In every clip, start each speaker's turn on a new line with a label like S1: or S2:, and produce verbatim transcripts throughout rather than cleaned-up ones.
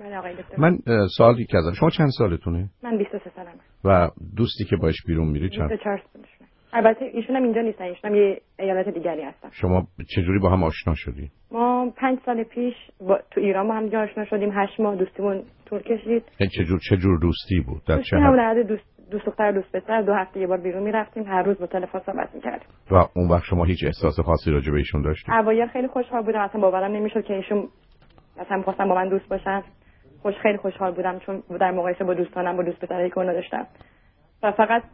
S1: من آقای دکتر.
S2: من سوالی که ازم، شما چند سالتونه؟
S1: من بیست و سه سالمه.
S2: و دوستی که باش بیرون میری چند؟
S1: بیست و چهار سالشونه. البته ایشون هم اینجا نیستن، ایشون هم یه ایالت دیگری هستن.
S2: شما چجوری با هم آشنا شدی؟
S1: ما پنج سال پیش با... تو ایران با هم آشنا شدیم. هشت ماه دوستیمون طول کشید.
S2: چجور چجور دوستی بود؟ در چه
S1: حد؟ دوست دوست دختر دوست پسر، دو هفته یه بار بیرون میرفتیم، هر روز با تلفن صحبت می‌کردیم.
S2: و اون وقت شما هیچ احساس خاصی راجع به ایشون داشتید؟
S1: اوایل خیلی خوشحال بودم، اصلا باورم نمیشد که ایشون مثلا می‌خواستن با من دوست باشن. خوش خیلی خوشحال بودم چون در مقایسه با دوستانم با دوست پسری که اونا داشتم. و فقط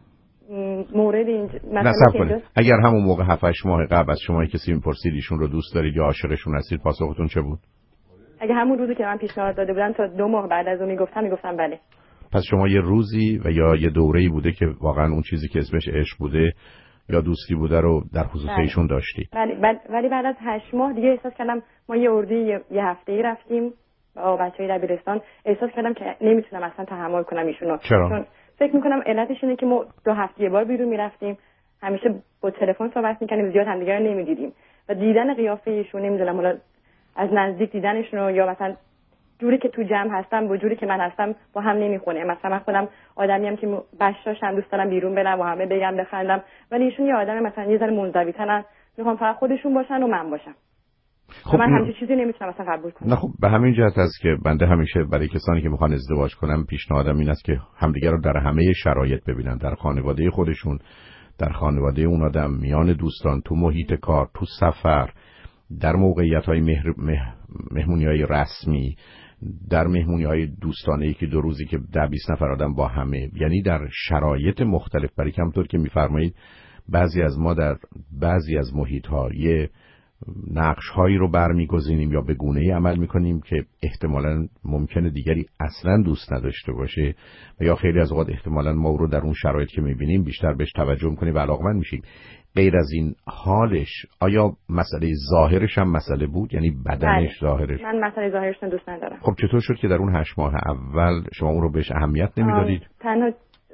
S1: مورد این
S2: مثلا که اگر همون موقع هفت هشت ماه قبل از شما کسی می‌پرسید ایشون رو دوست دارید یا عاشقشون هستید، پاسختون چه بود؟
S1: اگه همون روزی که من پیشنهاد داده بودن تا دو ماه بعد از اون میگفتم میگفتم بله.
S2: پس شما یه روزی و یا یه دوره‌ای بوده که واقعا اون چیزی که اسمش عشق بوده یا دوستی بوده رو در خصوص ایشون داشتید.
S1: ولی ولی بعد از هشت ماه دیگه احساس کردم، ما یه اردی یه, یه هفته‌ای رفتیم با بچه‌های دبیرستان، احساس کردم که نمیتونم اصلا تحمل کنم ایشونو.
S2: چرا؟
S1: چون فکر می‌کنم علتش اینه که ما دو هفته یه بار بیرون میرفتیم، همیشه با تلفن صحبت می‌کردیم، زیاد همدیگه رو نمی‌دیدیم و دیدن قیافه ایشون، نمی‌دونم حالا از نزدیک دیدنشون یا مثلا جوری که تو جمع هستم با جوری که من هستم با هم نمیخونه. مثلا من خودم آدمیم که بشاشم، دوست دارم بیرون برم و همه بگم بخندم، ولی ایشون یه آدم مثلا یه ذره منزوی‌ترن، میخوام فقط خودشون باشن و من باشم. خب من همچین چیزی نمیتونم مثلا قبول کنم.
S2: نه خب به همین جهت است که بنده همیشه برای کسانی که میخوان ازدواج کنن پیشنهادم این است که همدیگر رو در همه شرایط ببینن، در خانواده خودشون، در خانواده اون آدم، میان دوستان، تو محیط کار، تو سفر، در موقعیت‌های مهر... مه... مهمونی‌های رسمی، در مهمونی‌های دوستانه‌ای که دو روزی که ده بیست نفر آدم با همه، یعنی در شرایط مختلف. برای که همونطور که می‌فرمایید بعضی از ما در بعضی از محیط‌ها یه نقش‌هایی رو برمی‌گزینیم یا به گونه‌ای عمل می‌کنیم که احتمالاً ممکنه دیگری اصلاً دوست نداشته باشه و یا خیلی از اوقات احتمالاً ما رو در اون شرایط که می‌بینیم بیشتر بهش توجه می‌کنیم و علاقه‌مند میشیم. غیر از این حالش آیا مسئله ظاهرش هم مسئله بود؟ یعنی بدنش ظاهرش؟
S1: من مسئله ظاهرش رو دوست ندارم.
S2: خب چطور شد که در اون هشت ماه اول شما اون رو بهش اهمیت نمیدادید؟
S1: تنها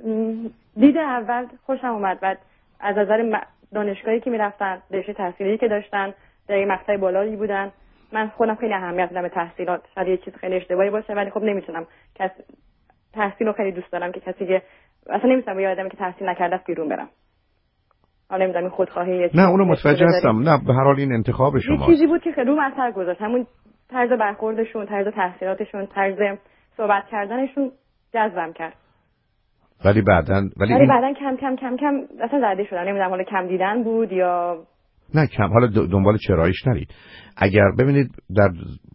S1: دید اول خوشم اومد، بعد از نظر دانشگاهی که میرفتن، رشته تحصیلی که داشتن، در یه مقطع بالایی بودن، من خودم خیلی اهمیت میدم به تحصیلات. شاید یه چیز خیلی اشتباهی باشه ولی خب نمیتونم کس تحصیل رو خیلی دوست دارم که کسی که اصلا نمیتونم یه آدمی که تحصیل نکرده است بیرون برم. حالا نمیدونم این خودخواهی.
S2: نه اونو متوجه هستم، نه به هر حال این انتخاب شماست.
S1: یه چیزی بود که خیلی روم اثر گذاشت، همون طرز برخوردشون، طرز تحصیلاتشون، طرز صحبت کردنشون جذبم کرد.
S2: ولی بعدن ولی,
S1: ولی بعدن کم کم کم کم اصلا زده شدم. نمیدونم حالا کم دیدن بود یا
S2: نه کم. حالا دنبال چراییش نرید. اگر ببینید در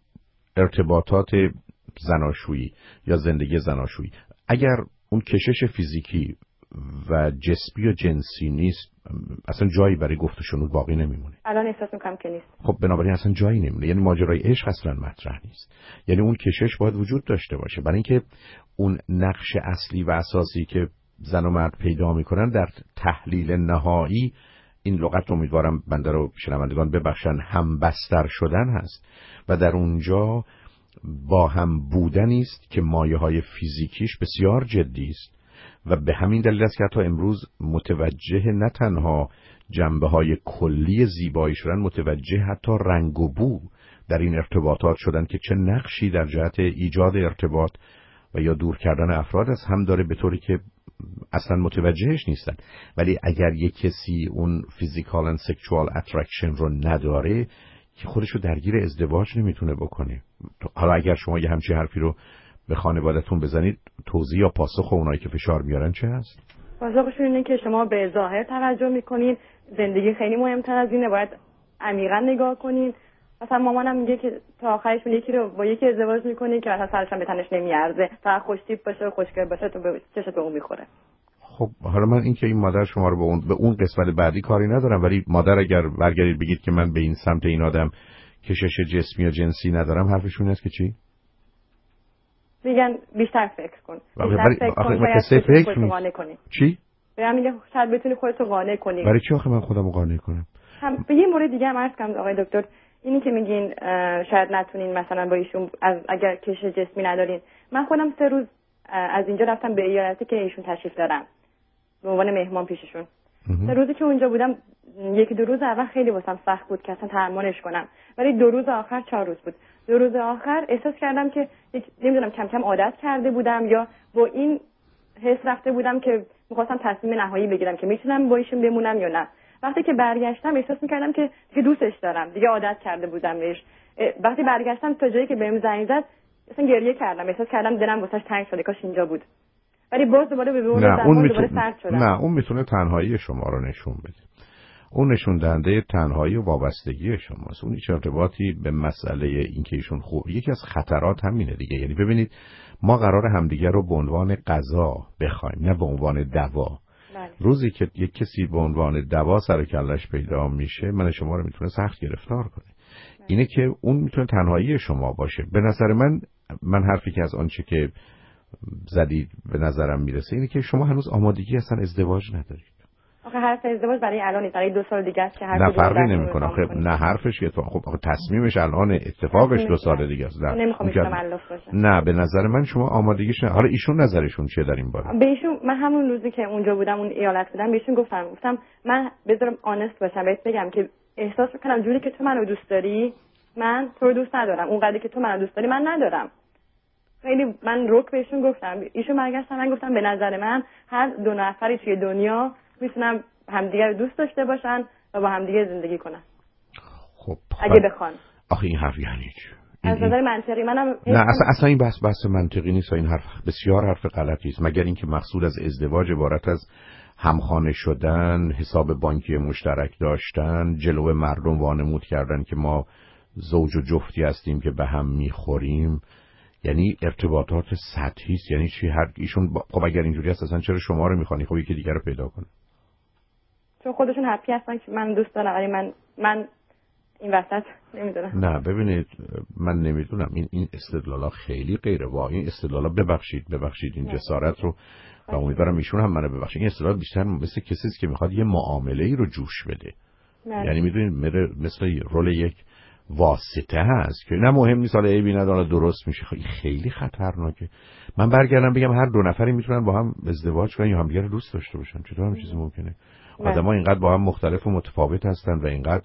S2: ارتباطات زناشویی یا زندگی زناشویی اگر اون کشش فیزیکی و جسمی و جنسی نیست، اصلا جایی برای گفت و شنود باقی نمیمونه.
S1: الان احساس میکنم که نیست.
S2: خب بنابراین اصلا جایی نمیمونه. یعنی ماجرای عشق اصلا مطرح نیست. یعنی اون کشش باید وجود داشته باشه، برای اینکه اون نقش اصلی و اساسی که زن و مرد پیدا میکنن در تحلیل نهایی، این لغت امیدوارم بنده رو شنوندگان ببخشن، همبستر شدن هست و در اونجا با هم بودنی است که مایه‌های فیزیکیش بسیار جدی است و به همین دلیل است که حتی امروز متوجه نه تنها جنبه‌های کلی زیبایی شدن، متوجه حتی رنگ و بو در این ارتباطات شدن که چه نقشی در جهت ایجاد ارتباط و یا دور کردن افراد از هم داره، به طوری که اصلا متوجهش نیستن. ولی اگر یک کسی اون فیزیکال اند سکشوال اترکشن رو نداره که خودشو درگیر ازدواج نمیتونه بکنه. حالا اگر شما یه همچین حرفی رو به خانواده‌تون بزنید، توضیح یا پاسخ اونایی که فشار میارن چه هست؟
S1: پاسخشون اینه که شما به ظاهر توجه میکنین، زندگی خیلی مهمتر از اینه، باید عمیقا نگاه کنین. مثلا مامانم میگه که تا آخرش یکی رو با یکی ازدواج میکنی که مثلا سرش هم به تنش نمیارزه، فقط خوشتیپ باشه، خوشگل باشه، تو به چشت به اون میخوره.
S2: خب حالا من این که این مادر شما رو به اون به اون قسمت بعدی کاری ندارم، ولی مادر اگر برگردید بگید که من به این سمت این آدم کشش جسمی یا جنسی ندارم، حرفشون است که چی؟
S1: میگن بیشتر فکر کن. بیشتر
S2: بری...
S1: فکر
S2: آخه
S1: کن، باید خودتو قانع کنی.
S2: چی؟
S1: بهم میگه شاید بتونی خودتو قانع کنی.
S2: برای چی آخه من خودم رو قانع کنم؟
S1: هم به یه مورد دیگه هم عرض کنم آقای دکتر، اینی که میگین شاید نتونین مثلا با ایشون از اگر کشش جسمی ندارین. من خودم سه روز از اینجا رفتم به ایالتی که ایشون تشریف دارن به عنوان مهمان پیششون. تا روزی که اونجا بودم یکی دو روز اول خیلی واسم سخت بود که اصلا تحملش کنم، ولی دو روز آخر چهار روز بود. دو روز آخر احساس کردم که نمیدونم کم کم عادت کرده بودم یا با این حس رفته بودم که می‌خواستم تصمیم نهایی بگیرم که میتونم با ایشون بمونم یا نه. وقتی که برگشتم احساس می‌کردم که دیگه دوستش دارم، دیگه عادت کرده بودم بهش. وقتی برگشتم تا جایی که بهم زنگ زد اصلا گریه کردم، احساس کردم دلم واسش تنگ شده، کاش اینجا بود. ولی باز دوباره به اون زمان دوباره سرد شدم.
S2: نه اون میتونه تنهایی شما رو نشون بده. اون نشون دهنده تنهایی و وابستگی شماست. اون هیچ ارتباطی به مسئله اینکه ایشون خوب، یکی از خطرات همینه دیگه. یعنی ببینید ما قرار همدیگه رو به عنوان غذا بخوایم، نه به عنوان دوا.
S1: بله.
S2: روزی که یک کسی به عنوان دوا سر کلش پیدا میشه، من شما رو میتونه سخت گرفتار کنه. بله. اینه که اون میتونه تنهایی شما باشه. به نظر من من حرفی که از آنچه که زدید به نظرم میرسه اینه که شما هنوز آمادگی اصلا ازدواج ندارید.
S1: آخه حرف ازدواج برای الان نیست، برای دو سال دیگه است که هر
S2: نه فرقی نمیکنه. خب نه حرفش که خب آخه تصمیمش الان، اتفاقش دو سال دیگه است.
S1: نه نمیخوام ایشون ملوف باشه.
S2: نه به نظر من شما آمادگیش نه. حالا ایشون نظرشون چیه در این باره؟
S1: به ایشون من همون روزی که اونجا بودم اون ایالت بودم بهشون گفتم گفتم من بذارم آنست باشم بهت بگم که احساس میکنم جوری که تو منو دوست داری من تو رو دوست ندارم، اونقدری که تو منو دوست داری من ندارم. خیلی من رک بهشون گفتم. ایشون برگشتن من گفتم به نظر من هر دو نفری توی دنیا میتونم همدیگه رو دوست داشته باشن و با همدیگه زندگی کنن.
S2: خب
S1: اگه بخوان.
S2: آخه این حرف یعنی چی؟
S1: از نظر منطقی منم
S2: نه اصلا اصلا این بحث بحث منطقی نیست. این حرف بسیار حرف غلطی است، مگر اینکه مقصود از ازدواج عبارت از همخانه شدن، حساب بانکی مشترک داشتن، جلو مردم وانمود کردن که ما زوج و جفتی هستیم که به هم میخوریم. یعنی ارتباطات سطحی است. یعنی چی؟ هر ایشون با... خب اگر اینجوری است اصلا چرا شما رو میخوانی؟ خب یکی دیگر رو پیدا کنه.
S1: چون خودشون هپی هستن که من دوست دارم، ولی من من این وسط نمیدونم.
S2: نه ببینید من نمیدونم این این استدلالا خیلی غیر واقعی. این استدلالا ببخشید ببخشید این جسارت رو و امیدوارم ایشون هم منو ببخشید. این استدلال بیشتر مثل کسی است که میخواد یه معامله ای رو جوش بده. نه. یعنی میدونید مثل رول یک واسطه هست که نه مهم نیست، حالا عیبی نداره درست میشه. خیلی خطرناکه. من برگردم بگم هر دو نفری میتونن با هم ازدواج کنن یا همدیگه رو دوست داشته باشن. چطور هم چیزی ممکنه؟ آدم‌ها اینقدر با هم مختلف و متفاوت هستن و اینقدر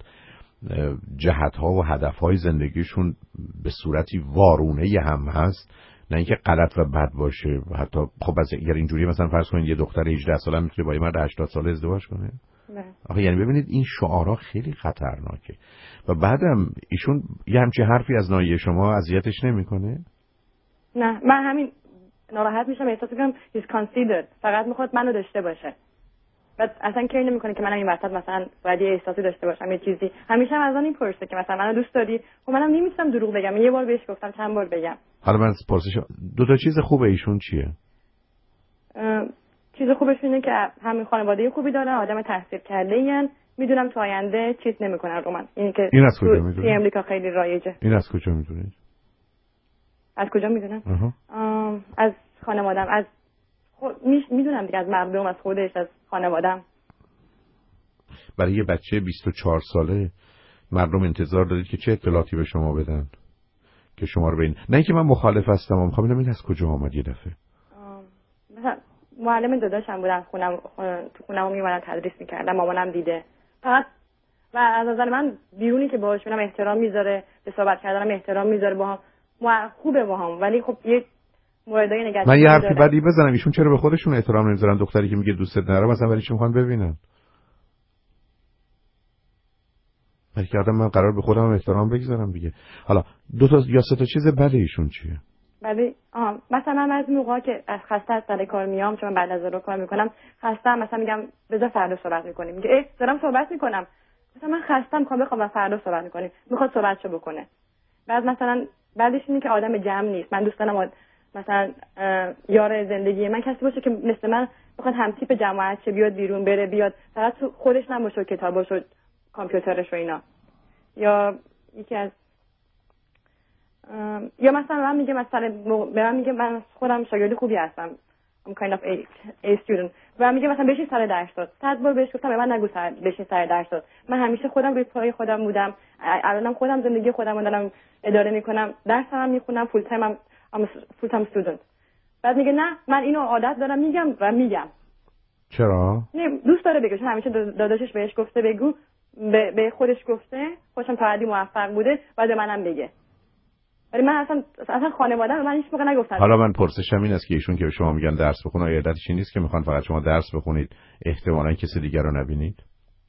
S2: جهت‌ها و هدف‌های زندگیشون به صورتی وارونه هم هست، نه اینکه غلط و بد باشه. حتی خب از اگر اینجوری مثلا فرض کنید یه دختر هجده ساله میتونه با یه مرد هشتاد ساله ازدواج کنه.
S1: نه.
S2: آخه یعنی ببینید این شعارها خیلی خطرناکه. و بعدم ایشون یه همچین حرفی از ناحیه شما اذیتش نمیکنه؟
S1: نه من همین ناراحت میشم، احساس میکنم he's considered، فقط میخواد منو داشته باشه. بعد اصلا کاری نمیکنه که منم این وسط مثلا باید یه احساسی داشته باشم یه چیزی. همیشه از آن این پرسه که مثلا منو دوست داری؟ خب منم نمیتونم دروغ بگم. یه بار بهش گفتم، چند بار بگم.
S2: حالا من پرسش دو تا چیز خوبه ایشون چیه؟
S1: چیز خوبش اینه که همین خانواده خوبی دارن، آدم تحصیل کرده این، میدونم تو آینده چیز نمیکنن رو من. اینی که
S2: این از کجا میدونی؟
S1: امریکا خیلی رایجه.
S2: این از کجا میدونی؟
S1: از کجا میدونم؟ از خانواده‌ام، از خود میدونم دیگه، از مردم، از خودش، از خانواده‌ام.
S2: برای یه بچه بیست و چهار ساله مردم انتظار دارید که چه اطلاعاتی به شما بدن که شما رو ببین. نه اینکه من مخالف هستم، من میخوام ببینم این از کجا اومد یه دفعه.
S1: مثلا معلم داداشم بودن خونم خون... تو خونم میومدن تدریس میکردن، مامانم دیده. فقط و از نظر من بیرونی که باهاش میرم احترام میذاره، به صحبت کردنم احترام میذاره باهم، خوبه باهم، ولی خب یه موردای نگاتیو
S2: من یه حرفی بدی بزنم، ایشون چرا به خودشون احترام نمیذارن؟ دختری که میگه دوستت ندارم مثلا ولی چی میخوان ببینن؟ ولی که آدم من قرار به خودم احترام بگذارم دیگه. حالا دو تا یا سه تا چیز بده ایشون چیه؟
S1: ولی آها مثلا من از موقعی که از خسته از سر کار میام، چون بعد از ظهر کار میکنم خستم، مثلا میگم بذار فردا صحبت میکنیم. میگه ای دارم صحبت میکنم، مثلا من خستم میخوام بخوام فردا صحبت میکنیم، میخواد صحبتشو بکنه. بعد مثلا بعدش اینه که آدم جمع نیست. من دوست دارم مثلا یار زندگی من کسی باشه که مثل من بخواد هم تیپ جماعت شه، بیاد بیرون بره بیاد، فقط خودش نباشه، کتابش و کامپیوترش و اینا. یا یکی از یا مثلا من میگه مثلا به من میگه من خودم شاگرد خوبی هستم، I'm kind of a, a student، و میگه مثلا بشین سر درس داد. صد بار بهش گفتم به من نگو سر بشین سر درس داد. من همیشه خودم روی پای خودم بودم، الانم خودم زندگی خودم رو دارم اداره میکنم، درسم هم میخونم، فول تایم ام فول تایم استودنت. بعد میگه نه من اینو عادت دارم میگم و میگم.
S2: چرا؟
S1: نه دوست داره بگه، چون همیشه داداشش بهش گفته بگو، به, به خودش گفته، خوشم تا حدی موفق بوده، بعد منم بگه. ولی من اصلا اصلا خانواده‌ام من هیچ موقع نگفتم.
S2: حالا من پرسشم این است که ایشون که به شما میگن درس بخون، آیا علتش این نیست که میخوان فقط شما درس بخونید، احتمالاً کسی دیگر رو نبینید؟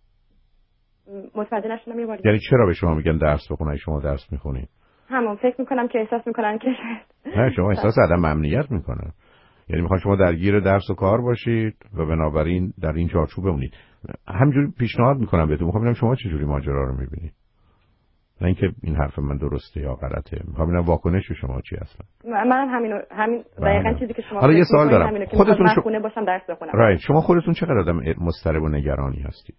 S1: متوجه نشدم. یه بار
S2: یعنی چرا به شما میگن درس بخون اگه شما درس میخونید؟
S1: همون فکر میکنم که احساس میکنن که
S2: نه شما احساس عدم امنیت میکنن. یعنی میخوان شما درگیر درس و کار باشید و بنابراین در این چارچوب بمونید. همینجوری پیشنهاد میکنم بهتون، میخوام ببینم شما چه جوری ماجرا رو میبینید. نه اینکه این حرف من درسته یا غلطه، میخوام ببینم واکنش شما چی اصلا.
S1: منم همین همین دقیقاً چیزی که شما
S2: حالا یه سوال دارم،
S1: خودتون شو... خونه باشم درس بخونم.
S2: رایت. شما خودتون چقدر آدم مضطرب و نگرانی هستید؟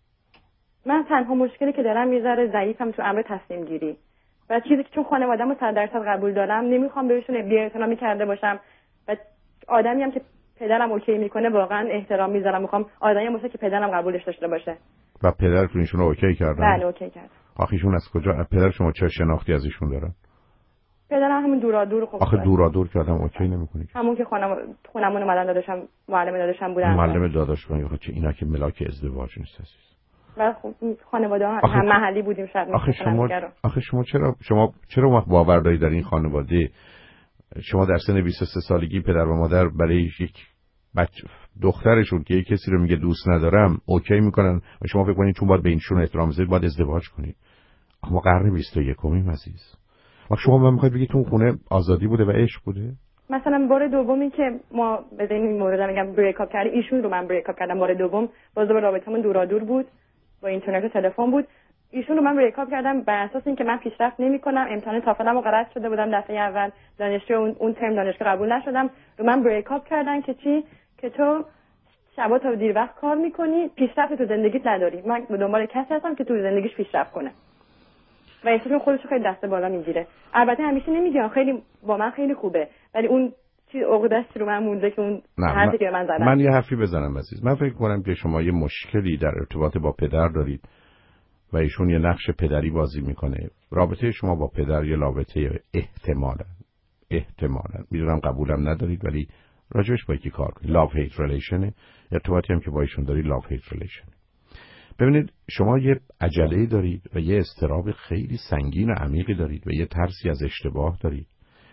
S1: من تنها مشکلی که دارم یه ذره ضعیفم تو امر تصمیم گیری و چیزی که چون خانواده‌مو صد درصد قبول دارم نمیخوام بهشون بی‌احترامی کرده باشم و آدمی هم که پدرم اوکی میکنه واقعا احترام میذارم، میخوام آدمی باشه که پدرم قبولش داشته باشه.
S2: و پدرتون ایشون رو اوکی کردن؟
S1: بله اوکی کرد.
S2: آخه ایشون از کجا؟ پدر شما چه شناختی از ایشون دارن؟
S1: پدرم همون دورا دور خوب.
S2: آخه دورا دور که آدم اوکی نمیکنه.
S1: همون که خونم خونمون اومدن داداشم معلم داداشم بودن.
S2: معلم داداش من چه اینا که ملاک ازدواج نیست عزیز.
S1: و خب خانواده هم محلی بودیم شاید.
S2: آخه شما آخه شما چرا شما چرا وقت باور دارید در این خانواده شما در سن بیست و سه سالگی پدر و مادر برای یک بچه دخترشون که یک کسی رو میگه دوست ندارم اوکی میکنن و شما فکر کنید چون باید به اینشون احترام بذارید باید ازدواج کنید؟ اما قرن بیست و یکم عزیز. و شما من میخواید بگید تو خونه آزادی بوده و عشق بوده؟
S1: مثلا بار دومی که ما به این مورد میگم بریک اپ کردیم، ایشون رو من بریک اپ کردم. بار دوم باز دوباره رابطمون دورا دور بود، با اینترنت و تلفن بود. ایشون رو من بریک اپ کردم بر اساس اینکه من پیشرفت نمی‌کنم، امتحان تافلمو غلط شده بودم دفعه اول، دانشجو اون اون ترم دانشگاه قبول نشدم، رو من بریک اپ کردن که چی که تو شبا تا دیر وقت کار می‌کنی، پیشرفت تو زندگیت نداری. من به دنبال کسی هستم که تو زندگیش پیشرفت کنه. و ایشون خودش خیلی دست بالا میگیره. البته همیشه نمیگه، خیلی با من خیلی خوبه، ولی اون چیز عقده‌اش رو من مونده که اون حرفی که من زدم.
S2: من یه حرفی بزنم عزیز. من فکر کنم که شما یه مشکلی در ارتباط با پدر دارید و ایشون یه نقش پدری بازی میکنه. رابطه شما با پدر یه رابطه احتمالاً احتمالاً میدونم قبولم ندارید ولی راجبش با یکی کار کنید. لاو هیت ریلیشن، ارتباطی هم که با ایشون دارید لاو هیت ریلیشن. ببینید شما یه عجله دارید و یه اضطراب خیلی سنگین و عمیقی دارید و یه ترسی از اشتباه دارید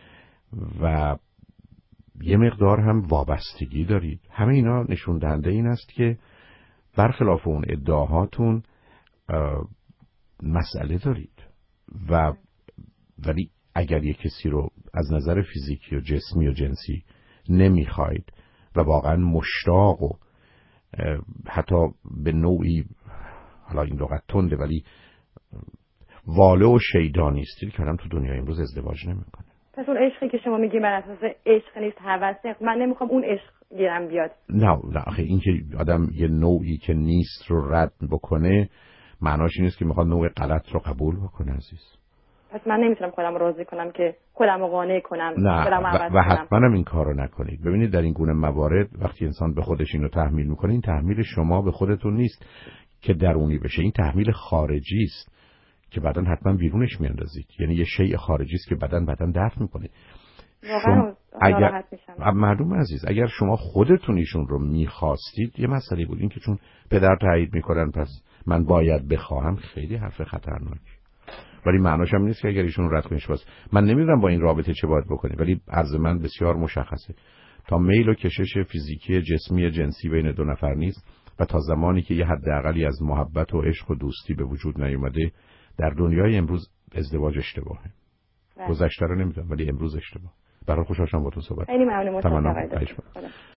S2: و یه مقدار هم وابستگی دارید. همه اینا نشون دهنده این است که برخلاف اون ادعاهاتون مسئله دارید و ولی اگر یه کسی رو از نظر فیزیکی و جسمی و جنسی نمیخواید و واقعا مشتاق و حتی به نوعی، حالا این لغت تنده ولی واله و شیدا نیستید که آدم تو دنیای امروز ازدواج نمیکنه.
S1: پس اون عشقی که شما میگی بر اساس عشق نیست، هوسه. من نمیخوام اون عشق گیرم بیاد. نه
S2: نه آخه این که آدم یه نوعی که نیست رو رد بکنه معناش این نیست که میخواد نوع غلط رو قبول بکنه عزیز.
S1: پس من نمیتونم خودم راضی کنم که خودم رو قانع کنم.
S2: نه خودم و, و حتما هم این کارو نکنید. ببینید در این گونه موارد وقتی انسان به خودش اینو تحمیل میکنه، این تحمیل شما به خودتون نیست که درونی بشه، این تحمیل خارجی است که بعداً حتما بیرونش میاندازید. یعنی یه شیء خارجی است که بعداً بعداً دفع میکنه.
S1: واقعا ناراحت میشم.
S2: معلومه عزیز اگر شما خودتون ایشون رو میخواستید یه مسئله بود، این که چون پدر تایید میکنن پس من باید بخواهم، خیلی حرف خطرناکی. ولی معناش هم نیست که اگر ایشون رد کنیش باز من نمیدونم با این رابطه چه باید بکنی، ولی عرض من بسیار مشخصه. تا میل و کشش فیزیکی جسمی جنسی بین دو نفر نیست و تا زمانی که یه حداقلی از محبت و عشق و دوستی به وجود نیومده در دنیای امروز ازدواج اشتباهه. گذشته رو نمیدونم ولی امروز اشتباه. برای خوشحال شدم با تو صحبت.
S1: خیلی ممنون. متشکرم.